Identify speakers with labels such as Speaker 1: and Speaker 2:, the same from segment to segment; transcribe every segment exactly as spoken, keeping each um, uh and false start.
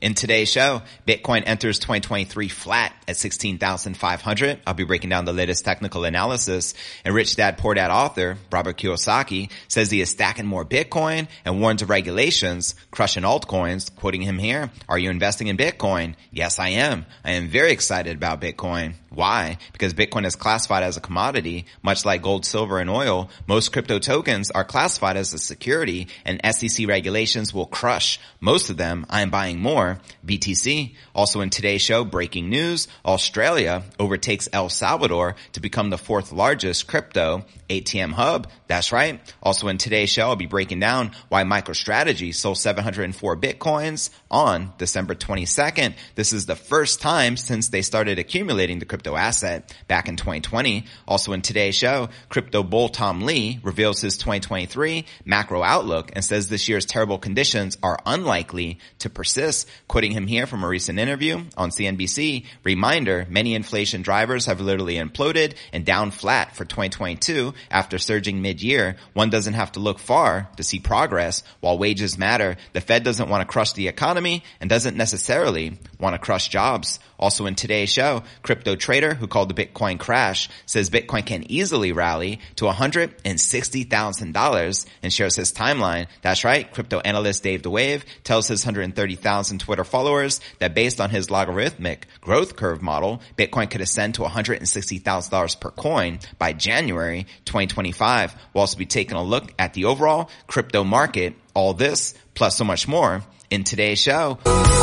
Speaker 1: In today's show, Bitcoin enters twenty twenty-three flat at sixteen thousand five hundred. I'll be breaking down the latest technical analysis. And Rich Dad Poor Dad author Robert Kiyosaki says he is stacking more Bitcoin and warns of regulations crushing altcoins. Quoting him here, "Are you investing in Bitcoin?" Yes, I am. I am very excited about Bitcoin. Why? Because Bitcoin is classified as a commodity, much like gold, silver, and oil. Most crypto tokens are classified as a security, and S E C regulations will crush most of them. I am buying more. B T C. Also in today's show, breaking news, Australia overtakes El Salvador to become the fourth largest crypto A T M hub. That's right. Also in today's show, I'll be breaking down why MicroStrategy sold seven hundred four Bitcoins on December twenty-second. This is the first time since they started accumulating the crypto asset back in twenty twenty. Also in today's show, crypto bull Tom Lee reveals his twenty twenty-three macro outlook and says this year's terrible conditions are unlikely to persist. Quoting him here from a recent interview on C N B C, reminder, many inflation drivers have literally imploded and down flat for twenty twenty-two after surging mid-year. One doesn't have to look far to see progress. While wages matter, the Fed doesn't want to crush the economy and doesn't necessarily want to crush jobs. Also in today's show, crypto trader who called the Bitcoin crash says Bitcoin can easily rally to one hundred sixty thousand dollars and shares his timeline. That's right. Crypto analyst Dave the Wave tells his one hundred thirty thousand Twitter followers that based on his logarithmic growth curve model, Bitcoin could ascend to one hundred sixty thousand dollars per coin by January twenty twenty-five. We'll also be taking a look at the overall crypto market. All this plus so much more in today's show.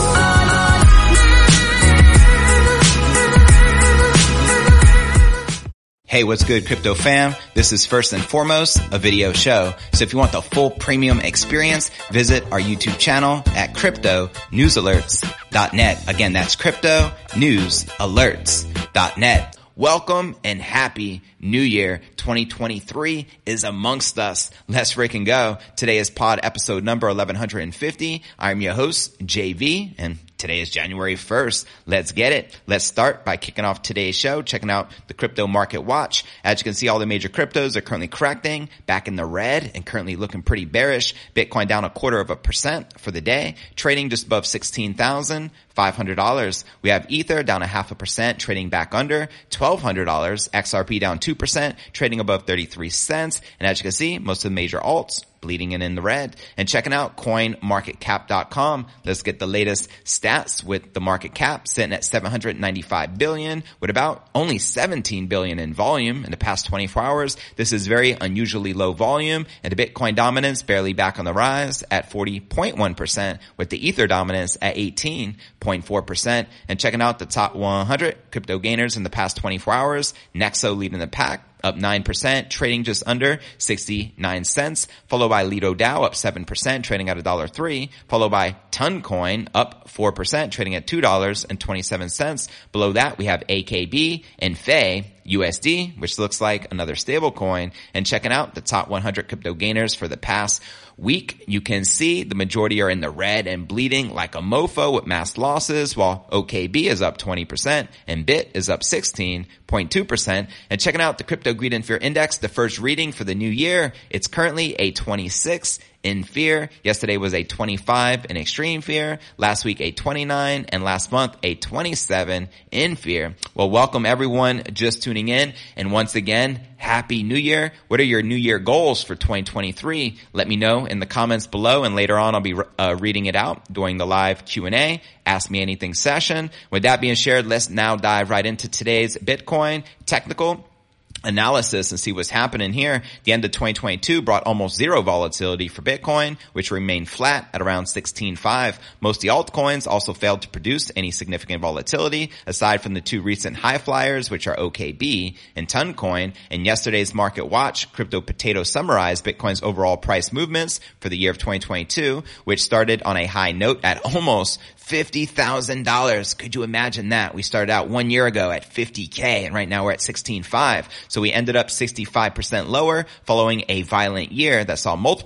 Speaker 1: Hey, what's good, crypto fam? This is first and foremost a video show. So if you want the full premium experience, visit our YouTube channel at crypto news alerts dot net. Again, that's crypto news alerts dot net. Welcome and happy New Year. twenty twenty-three is amongst us. Let's freaking go. Today is pod episode number eleven fifty. I'm your host, J V, and today is January first. Let's get it. Let's start by kicking off today's show, checking out the Crypto Market Watch. As you can see, all the major cryptos are currently correcting, back in the red, and currently looking pretty bearish. Bitcoin down a quarter of a percent for the day, trading just above sixteen thousand five hundred dollars. We have Ether down a half a percent, trading back under twelve hundred dollars. X R P down two percent, trading above thirty-three cents. And as you can see, most of the major alts bleeding in in the red. And checking out coin market cap dot com. Let's get the latest stats with the market cap sitting at seven hundred ninety-five billion with about only seventeen billion in volume in the past twenty-four hours. This is very unusually low volume, and the Bitcoin dominance barely back on the rise at forty point one percent with the Ether dominance at eighteen point four percent. And checking out the top one hundred crypto gainers in the past twenty-four hours, Nexo leading the pack, up nine percent, trading just under sixty-nine cents, followed by Lido DAO up seven percent, trading at one dollar three, followed by Toncoin up four percent, trading at two dollars and twenty-seven cents. Below that, we have A K B and F E U S D, which looks like another stable coin. And checking out the top one hundred crypto gainers for the past week, you can see the majority are in the red and bleeding like a mofo with mass losses, while O K B is up twenty percent and B I T is up sixteen point two percent. And checking out the Crypto Greed and Fear Index, the first reading for the new year, it's currently a twenty-six in fear. Yesterday was a twenty-five in extreme fear. Last week a twenty-nine, and last month a twenty-seven in fear. Well, welcome everyone just tuning in, and once again, Happy New Year. What are your New Year goals for twenty twenty-three? Let me know in the comments below, and later on I'll be uh, reading it out during the live Q and A, Ask Me Anything session. With that being shared, let's now dive right into today's Bitcoin technical analysis and see what's happening here. The end of twenty twenty-two brought almost zero volatility for Bitcoin, which remained flat at around sixteen five. Most of the altcoins also failed to produce any significant volatility, aside from the two recent high flyers, which are O K B and Toncoin. In yesterday's Market Watch, Crypto Potato summarized Bitcoin's overall price movements for the year of twenty twenty-two, which started on a high note at almost fifty thousand dollars. Could you imagine that? We started out one year ago at fifty K, and right now we're at sixteen five. So we ended up sixty-five percent lower following a violent year that saw multiple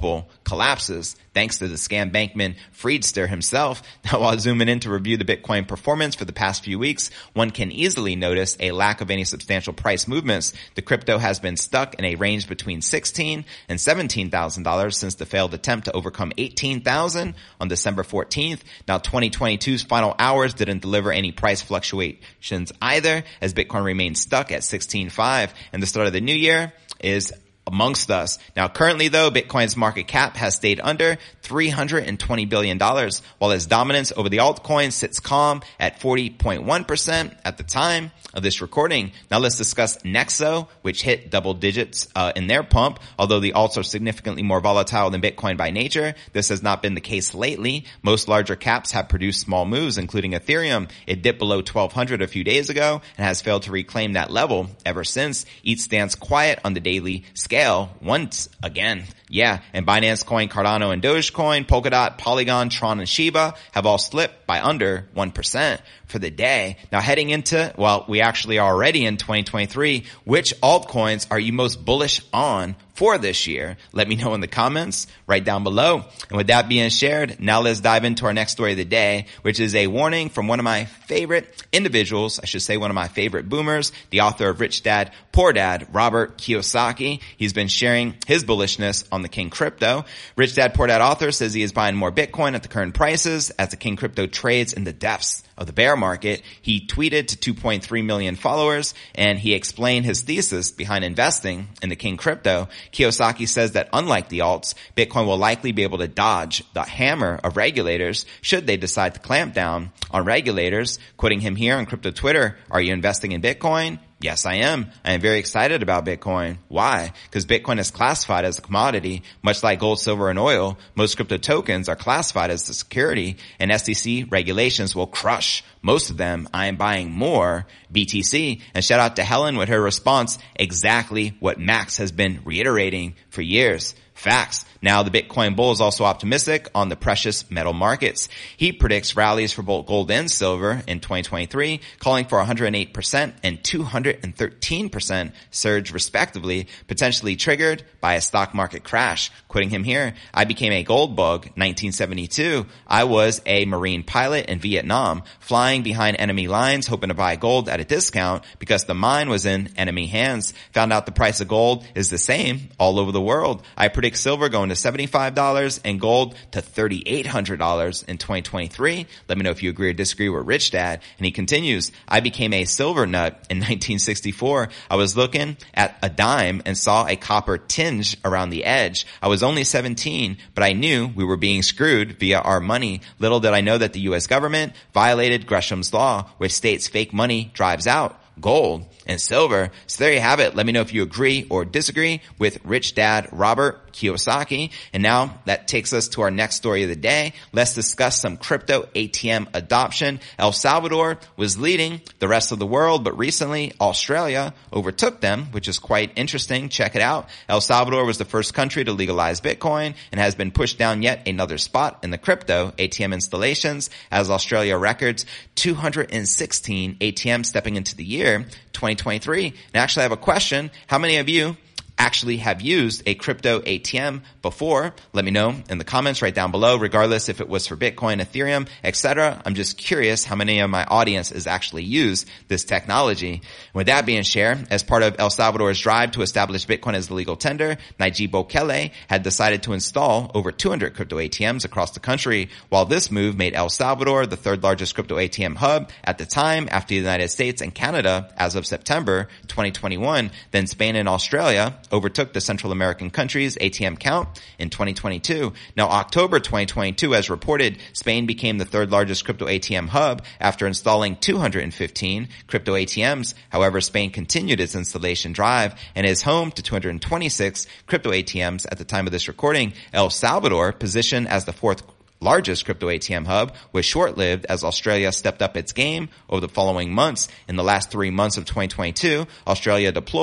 Speaker 1: collapses thanks to the scam bankman Friedster himself. Now, while zooming in to review the Bitcoin performance for the past few weeks, one can easily notice a lack of any substantial price movements. The crypto has been stuck in a range between sixteen thousand dollars and seventeen thousand dollars since the failed attempt to overcome eighteen thousand dollars on December fourteenth. Now, twenty twenty-two's final hours didn't deliver any price fluctuations either, as Bitcoin remained stuck at sixteen thousand five hundred, and the start of the new year is amongst us. Now, currently though, Bitcoin's market cap has stayed under three hundred twenty billion dollars, while its dominance over the altcoin sits calm at forty point one percent at the time of this recording. Now let's discuss Nexo, which hit double digits uh, in their pump. Although the alts are significantly more volatile than Bitcoin by nature, this has not been the case lately. Most larger caps have produced small moves, including Ethereum. It dipped below twelve hundred a few days ago and has failed to reclaim that level ever since. E T H stands quiet on the daily scale once again. Yeah, and Binance Coin, Cardano, and Dogecoin, Polkadot, Polygon, Tron, and Shiba have all slipped by under one percent for the day. Now heading into, well, we actually are already in twenty twenty-three. Which altcoins are you most bullish on for this year? Let me know in the comments right down below. And with that being shared, now let's dive into our next story of the day, which is a warning from one of my favorite individuals, I should say one of my favorite boomers, the author of Rich Dad, Poor Dad, Robert Kiyosaki. He's been sharing his bullishness on the King Crypto. Rich Dad, Poor Dad author says he is buying more Bitcoin at the current prices as the King Crypto trades in the depths of the bear market. He tweeted to two point three million followers, and he explained his thesis behind investing in the King Crypto. Kiyosaki says that unlike the alts, Bitcoin will likely be able to dodge the hammer of regulators should they decide to clamp down on regulators. Quoting him here on Crypto Twitter, "Are you investing in Bitcoin?" Yes, I am. I am very excited about Bitcoin. Why? Because Bitcoin is classified as a commodity. Much like gold, silver, and oil, most crypto tokens are classified as a security, and S E C regulations will crush most of them. I am buying more B T C. And shout out to Helen with her response, exactly what Max has been reiterating for years. Facts. Now, the Bitcoin bull is also optimistic on the precious metal markets. He predicts rallies for both gold and silver in twenty twenty-three, calling for one hundred eight percent and two hundred thirteen percent surge respectively, potentially triggered by a stock market crash. Quoting him here, "I became a gold bug nineteen seventy-two. I was a Marine pilot in Vietnam, flying behind enemy lines, hoping to buy gold at a discount because the mine was in enemy hands. Found out the price of gold is the same all over the world. I predict silver going to seventy-five dollars and gold to three thousand eight hundred dollars in twenty twenty-three. Let me know if you agree or disagree with Rich Dad." And he continues, "I became a silver nut in nineteen sixty-four. I was looking at a dime and saw a copper tinge around the edge. I was only seventeen, but I knew we were being screwed via our money. Little did I know that the U S government violated Gresham's law, which states fake money drives out gold and silver." So there you have it. Let me know if you agree or disagree with Rich Dad Robert Kiyosaki. And now that takes us to our next story of the day. Let's discuss some crypto A T M adoption. El Salvador was leading the rest of the world, but recently Australia overtook them, which is quite interesting. Check it out. El Salvador was the first country to legalize Bitcoin and has been pushed down yet another spot in the crypto A T M installations as Australia records two hundred sixteen A T Ms stepping into the year twenty twenty-three. And actually I have a question. How many of you actually have used a crypto A T M before? Let me know in the comments right down below, regardless if it was for Bitcoin, Ethereum, et cetera. I'm just curious how many of my audience has actually used this technology. With that being shared, as part of El Salvador's drive to establish Bitcoin as the legal tender, Nayib Bukele had decided to install over two hundred crypto A T Ms across the country. While this move made El Salvador the third largest crypto A T M hub at the time after the United States and Canada as of September twenty twenty-one, then Spain and Australia overtook the Central American countries' A T M count in twenty twenty-two. Now, October twenty twenty-two, as reported, Spain became the third largest crypto A T M hub after installing two hundred fifteen crypto A T Ms. However, Spain continued its installation drive and is home to two hundred twenty-six crypto A T Ms at the time of this recording. El Salvador, positioned as the fourth largest crypto A T M hub, was short-lived as Australia stepped up its game over the following months. In the last three months of twenty twenty-two, Australia deployed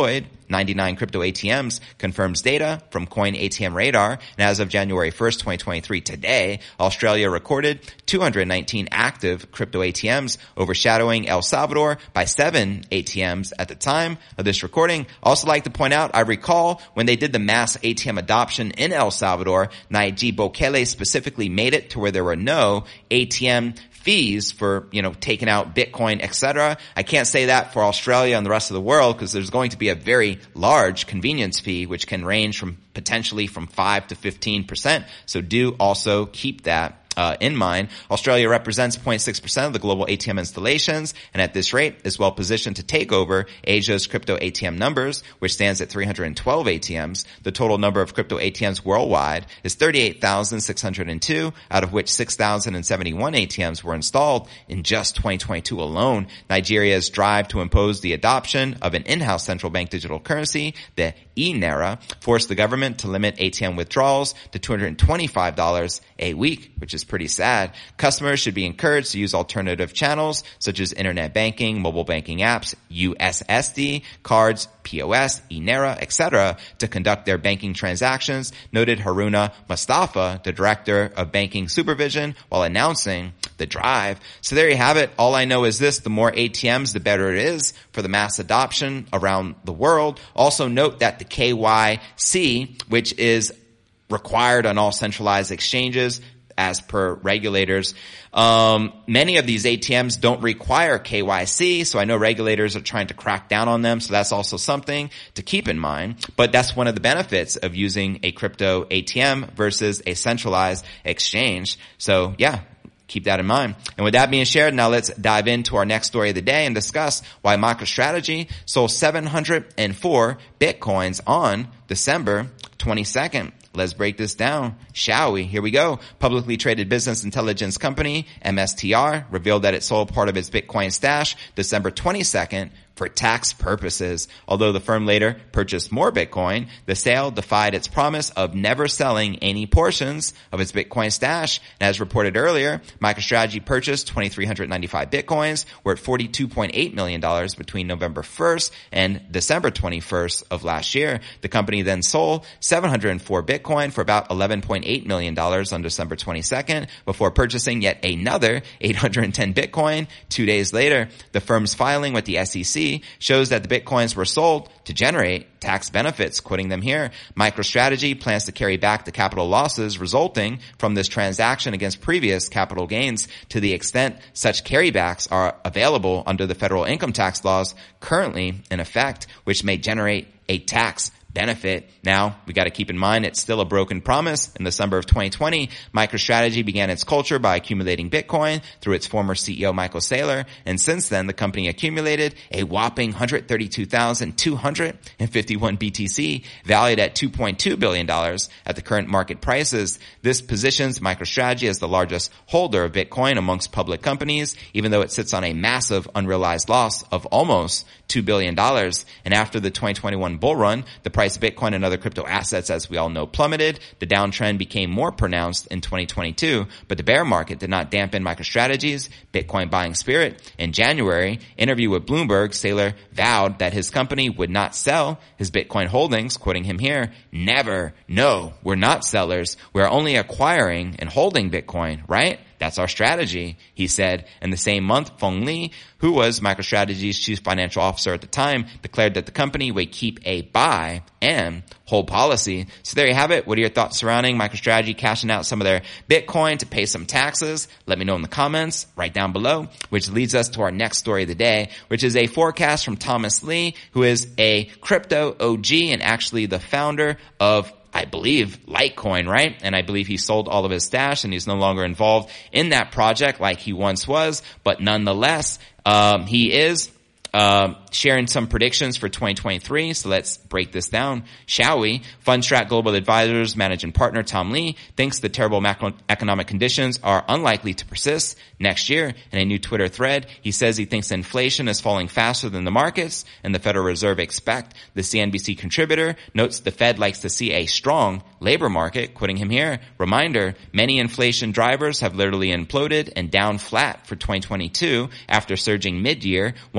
Speaker 1: ninety-nine crypto A T Ms, confirms data from Coin A T M Radar. And as of January first, twenty twenty-three, today, Australia recorded two hundred nineteen active crypto A T Ms, overshadowing El Salvador by seven A T Ms at the time of this recording. Also like to point out, I recall when they did the mass A T M adoption in El Salvador, Nayib Bukele specifically made it to where there were no A T M fees for, you know, taking out Bitcoin, et cetera. I can't say that for Australia and the rest of the world because there's going to be a very large convenience fee, which can range from potentially from five to fifteen percent. So do also keep that Uh, in mind. Australia represents zero point six percent of the global A T M installations, and at this rate is well positioned to take over Asia's crypto A T M numbers, which stands at three hundred twelve A T Ms. The total number of crypto A T Ms worldwide is thirty-eight thousand six hundred two, out of which six thousand seventy-one A T Ms were installed in just twenty twenty-two alone. Nigeria's drive to impose the adoption of an in-house central bank digital currency, the e-Naira, forced the government to limit A T M withdrawals to two hundred twenty-five dollars a week, which is pretty sad. Customers should be encouraged to use alternative channels such as internet banking, mobile banking apps, U S S D, cards, P O S, e-Naira, et cetera to conduct their banking transactions, noted Haruna Mustafa, the director of banking supervision, while announcing the drive. So there you have it. All I know is this: the more A T Ms, the better it is for the mass adoption around the world. Also note that the K Y C, which is required on all centralized exchanges as per regulators, um, many of these A T Ms don't require K Y C, so I know regulators are trying to crack down on them, so that's also something to keep in mind. But that's one of the benefits of using a crypto A T M versus a centralized exchange. So yeah, keep that in mind. And with that being shared, now let's dive into our next story of the day and discuss why MicroStrategy sold seven hundred four Bitcoins on December twenty-second. Let's break this down, shall we? Here we go. Publicly traded business intelligence company, M S T R, revealed that it sold part of its Bitcoin stash December twenty-second for tax purposes. Although the firm later purchased more Bitcoin, the sale defied its promise of never selling any portions of its Bitcoin stash. And as reported earlier, MicroStrategy purchased two thousand three hundred ninety-five Bitcoins worth forty-two point eight million dollars between November first and December twenty-first of last year. The company then sold seven hundred four Bitcoin for about eleven point eight million dollars on December twenty-second before purchasing yet another eight hundred ten Bitcoin two days later. The firm's filing with the S E C shows that the Bitcoins were sold to generate tax benefits. Quoting them here, MicroStrategy plans to carry back the capital losses resulting from this transaction against previous capital gains to the extent such carrybacks are available under the federal income tax laws currently in effect, which may generate a tax benefit. Now, we got to keep in mind it's still a broken promise. In the summer of twenty twenty, MicroStrategy began its culture by accumulating Bitcoin through its former C E O Michael Saylor, and since then the company accumulated a whopping one hundred thirty-two thousand two hundred fifty-one B T C, valued at two point two billion dollars at the current market prices. This positions MicroStrategy as the largest holder of Bitcoin amongst public companies, even though it sits on a massive unrealized loss of almost two billion dollars. And after the twenty twenty-one bull run, the price of Bitcoin and other crypto assets, as we all know, plummeted. The downtrend became more pronounced in twenty twenty-two, but the bear market did not dampen MicroStrategy's Bitcoin buying spirit. In January, interview with Bloomberg, Saylor vowed that his company would not sell his Bitcoin holdings, quoting him here, "Never. No, we're not sellers. We're only acquiring and holding Bitcoin, right? That's our strategy," he said. In the same month, Phong Le, who was MicroStrategy's chief financial officer at the time, declared that the company would keep a buy and hold policy. So there you have it. What are your thoughts surrounding MicroStrategy cashing out some of their Bitcoin to pay some taxes? Let me know in the comments right down below, which leads us to our next story of the day, which is a forecast from Thomas Lee, who is a crypto O G and actually the founder of, I believe, Litecoin, right? And I believe he sold all of his stash and he's no longer involved in that project like he once was. But nonetheless, um, he is Um, sharing some predictions for twenty twenty-three. So let's break this down, shall we? Fundstrat Global Advisors managing partner Tom Lee thinks the terrible macroeconomic conditions are unlikely to persist next year. In a new Twitter thread, he says he thinks inflation is falling faster than the markets and the Federal Reserve expect. The C N B C contributor notes the Fed likes to see a strong labor market, quoting him here, "Reminder, many inflation drivers have literally imploded and down flat for twenty twenty-two after surging mid-year. One doesn't have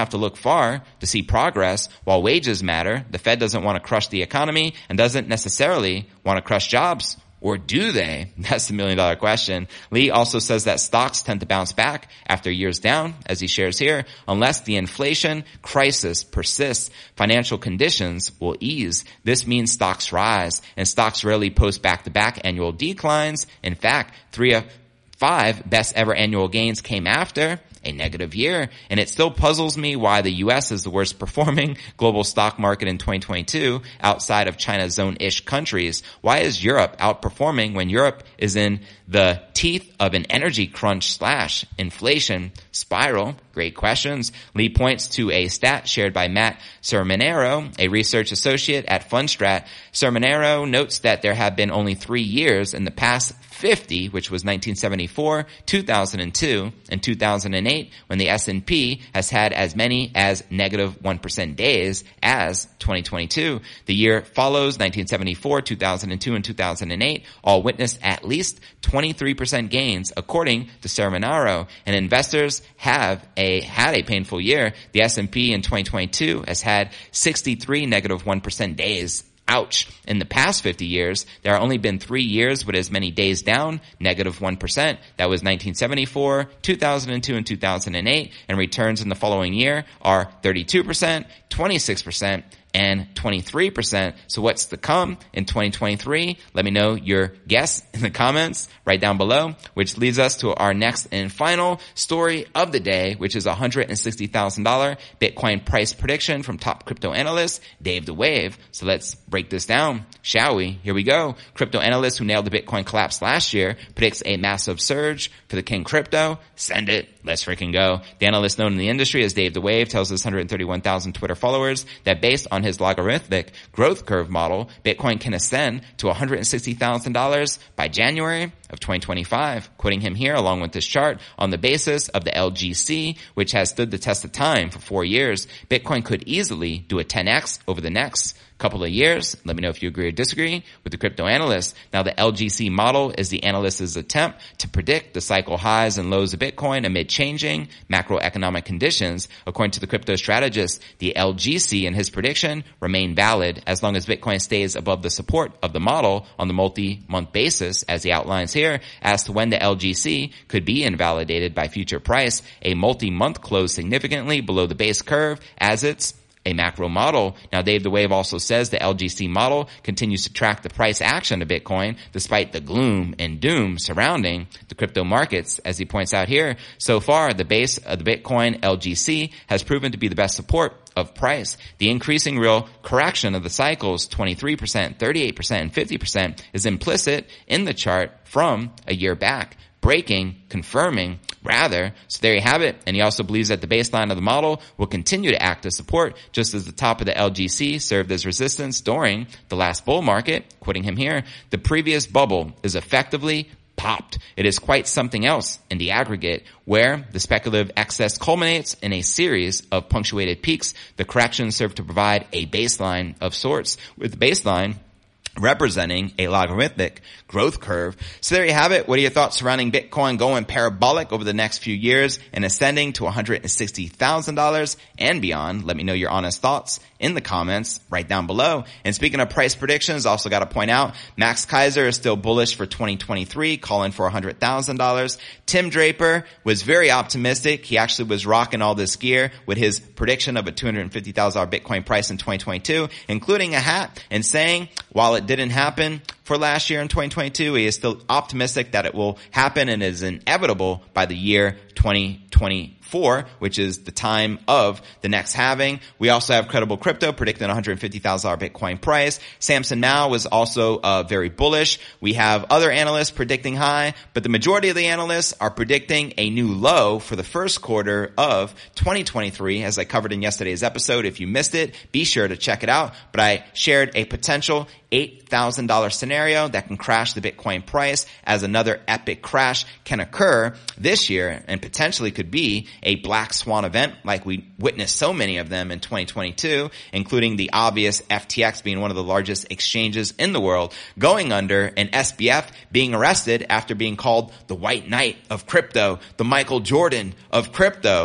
Speaker 1: have to look far to see progress. While wages matter, the Fed doesn't want to crush the economy and doesn't necessarily want to crush jobs. Or do they? That's the million dollar question. Lee also says that stocks tend to bounce back after years down, as he shares here, unless the inflation crisis persists. Financial conditions will ease. This means stocks rise, and stocks rarely post back-to-back annual declines. In fact, three of five best ever annual gains came after a negative year, and it still puzzles me why the U S is the worst performing global stock market in twenty twenty-two outside of China's zone-ish countries. Why is Europe outperforming when Europe is in the teeth of an energy crunch slash inflation spiral? Great questions. Lee points to a stat shared by Matt Cerminaro, a research associate at Fundstrat. Cerminaro notes that there have been only three years in the past fifty, which was nineteen seventy-four, two thousand two, and two thousand eight, when the S and P has had as many as negative one percent days as twenty twenty-two. The year follows nineteen seventy-four, two thousand two, and two thousand eight, all witnessed at least twenty-three percent gains, according to Cerminaro. And investors have a had a painful year. The S and P in twenty twenty-two has had sixty-three negative one percent days. Ouch. In the past fifty years, there have only been three years with as many days down, negative one percent. That was nineteen seventy-four, two thousand two, and two thousand eight. And returns in the following year are thirty-two percent, twenty-six percent, and twenty-three percent. So what's to come in twenty twenty-three? Let me know your guess in the comments right down below, which leads us to our next and final story of the day, which is a one hundred sixty thousand dollars Bitcoin price prediction from top crypto analyst Dave the Wave. So let's break this down, shall we? Here we go. Crypto analyst who nailed the Bitcoin collapse last year predicts a massive surge for the King Crypto. Send it. Let's freaking go. The analyst known in the industry as Dave the Wave tells his one hundred thirty-one thousand Twitter followers that based on his logarithmic growth curve model, Bitcoin can ascend to one hundred sixty thousand dollars by January of twenty twenty-five. Quoting him here along with this chart, on the basis of the L G C, which has stood the test of time for four years, Bitcoin could easily do a ten x over the next couple of years. Let me know if you agree or disagree with the crypto analyst. Now, the L G C model is the analyst's attempt to predict the cycle highs and lows of Bitcoin amid changing macroeconomic conditions. According to the crypto strategist, the L G C and his prediction remain valid as long as Bitcoin stays above the support of the model on the multi-month basis, as he outlines here. As to when the L G C could be invalidated by future price, a multi-month close significantly below the base curve as it's a macro model. Now, Dave the Wave also says the L G C model continues to track the price action of Bitcoin despite the gloom and doom surrounding the crypto markets. As he points out here, so far, the base of the Bitcoin L G C has proven to be the best support of price. The increasing real correction of the cycles, twenty-three percent, thirty-eight percent, and fifty percent, is implicit in the chart from a year back. Breaking, confirming, rather. So there you have it. And he also believes that the baseline of the model will continue to act as support, just as the top of the L G C served as resistance during the last bull market. Quoting him here, the previous bubble is effectively popped. It is quite something else in the aggregate, where the speculative excess culminates in a series of punctuated peaks. The corrections serve to provide a baseline of sorts, with the baseline representing a logarithmic growth curve. So there you have it. What are your thoughts surrounding Bitcoin going parabolic over the next few years and ascending to one hundred sixty thousand dollars and beyond? Let me know your honest thoughts in the comments right down below. And speaking of price predictions, also got to point out, Max Keiser is still bullish for twenty twenty-three, calling for one hundred thousand dollars. Tim Draper was very optimistic. He actually was rocking all this gear with his prediction of a two hundred fifty thousand dollars Bitcoin price in twenty twenty-two, including a hat, and saying, while it didn't happen for last year in twenty twenty-two, he is still optimistic that it will happen and is inevitable by the year twenty twenty-four, which is the time of the next halving. We also have Credible Crypto predicting one hundred fifty thousand dollars Bitcoin price. Samson Mao was also uh, very bullish. We have other analysts predicting high, but the majority of the analysts are predicting a new low for the first quarter of twenty twenty-three, as I covered in yesterday's episode. If you missed it, be sure to check it out. But I shared a potential eight thousand dollars scenario that can crash the Bitcoin price, as another epic crash can occur this year and potentially could be a black swan event like we witnessed so many of them in twenty twenty-two, including the obvious F T X being one of the largest exchanges in the world going under, and S B F being arrested after being called the White Knight of crypto, the Michael Jordan of crypto.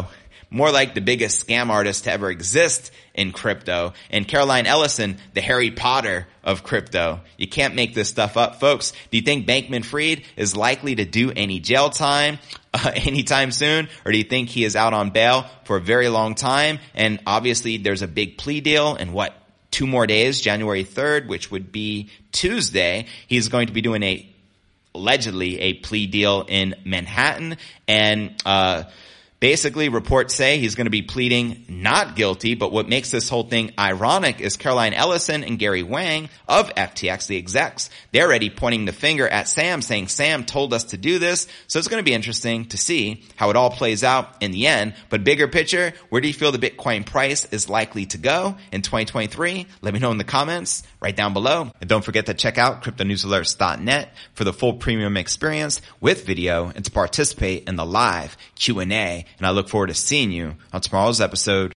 Speaker 1: more like the biggest scam artist to ever exist in crypto, and Caroline Ellison, the Harry Potter of crypto. You can't make this stuff up, folks. Do you think Bankman-Fried is likely to do any jail time uh, anytime soon, or do you think he is out on bail for a very long time? And obviously there's a big plea deal in what, two more days, January third, which would be Tuesday. He's going to be doing a allegedly a plea deal in Manhattan, and uh basically, reports say he's going to be pleading not guilty, but what makes this whole thing ironic is Caroline Ellison and Gary Wang of F T X, the execs, they're already pointing the finger at Sam, saying Sam told us to do this. So it's going to be interesting to see how it all plays out in the end. But bigger picture, where do you feel the Bitcoin price is likely to go in twenty twenty-three? Let me know in the comments right down below. And don't forget to check out crypto news alerts dot net for the full premium experience with video and to participate in the live Q and A. And I look forward to seeing you on tomorrow's episode.